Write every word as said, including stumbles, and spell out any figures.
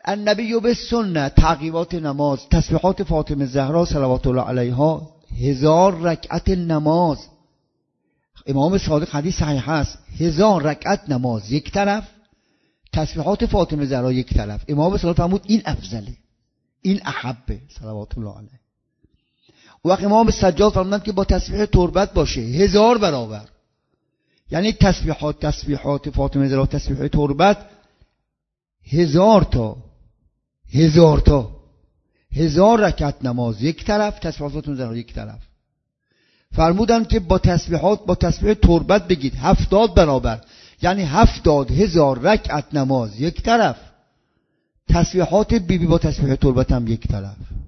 النبی به سنت تعقیبات نماز، تسبیحات فاطمه زهرا صلوات الله علیها، هزار رکعت نماز. امام صادق حدیث صحیح هست، هزار رکعت نماز یک طرف، تسبیحات فاطمه زهرا یک طرف. امام صادق فرمود این افضله، این احبه صلوات الله علیه. و وقت امام سجاد فرمودند که با تسبیح تربت باشه هزار برابر، یعنی تسبیحات تسبیحات فاطمه زهرا تسبیح تربت هزار تا هزار تا هزار رکعت نماز یک طرف، تسبیحات فاطمه زهرا یک طرف. فرمودند که با تسبیحات با تسبیح تربت بگید هفتاد برابر، یعنی هفتاد هزار رکعت نماز یک طرف، تسبیحات بیبی با تسبیح تربت هم یک طرف.